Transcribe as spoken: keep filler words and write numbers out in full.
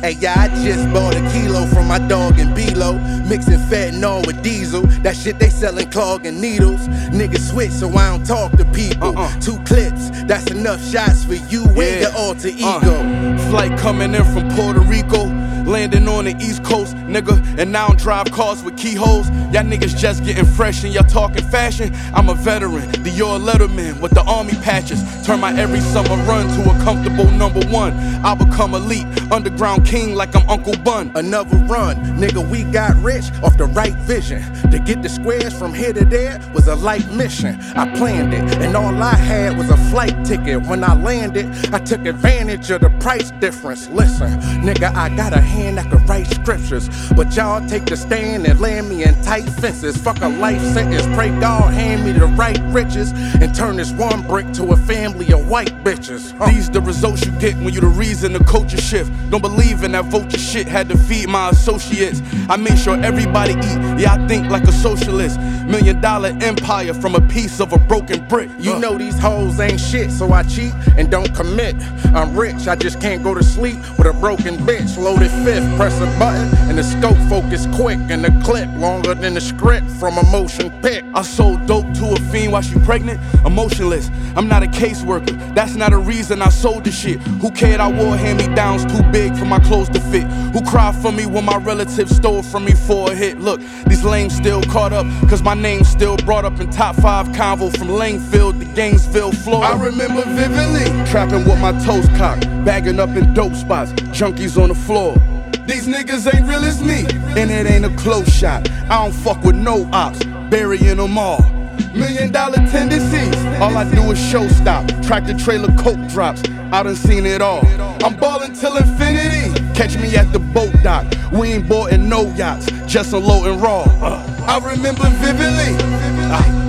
Hey, yeah, I just bought a kilo from my dog in B-Lo, mixing fentanyl with diesel. That shit they selling clogging needles. Niggas switch so I don't talk to people. Uh-uh. Two clips, that's enough shots for you yeah. and your alter ego. Uh, flight coming in from Puerto Rico, landing on the East Coast, nigga, and now I don't drive cars with keyholes. Y'all niggas just getting fresh and y'all talking fashion. I'm a veteran, Dior Letterman with the army patches. Turn my every summer run to a comfortable number one. I'll become elite, underground king like I'm Uncle Bun. Another run, nigga, we got rich off the right vision. To get the squares from here to there was a light mission. I planned it, and all I had was a flight ticket. When I landed, I took advantage of the price difference. Listen, nigga, I got a hand that could write scriptures, but y'all take the stand and land me in tight fences. Fuck a life sentence, pray God hand me the right riches and turn this one brick to a family of white bitches. Huh. These the results you get when you the reason the culture shift. Don't believe in that vulture shit, had to feed my associates. I make sure everybody eat, yeah, I think like a socialist. Million dollar empire from a piece of a broken brick. You uh. know these hoes ain't shit, so I cheat and don't commit. I'm rich, I just can't go to sleep with a broken bitch. Loaded fifth, press a button and the scope focus quick, and the clip longer than the script from a motion pic. I sold dope to a fiend while she pregnant, emotionless. I'm not a caseworker, that's not a reason I sold the shit. Who cared I wore hand-me-downs too big for my clothes to fit? Who cried for me when my relatives stole from me for a hit? Look, these lames still caught up, cause my name's still brought up in top five convo from Langfield to Gainesville, Florida. I remember vividly trapping with my toes cocked, bagging up in dope spots, junkies on the floor. These niggas ain't real as me, and it ain't a close shot. I don't fuck with no ops, burying them all. Million dollar tendencies, all I do is show stop. Tractor trailer coke drops, I done seen it all. I'm ballin' till infinity, catch me at the boat dock. We ain't boarding no yachts, just a low and raw. I remember vividly. I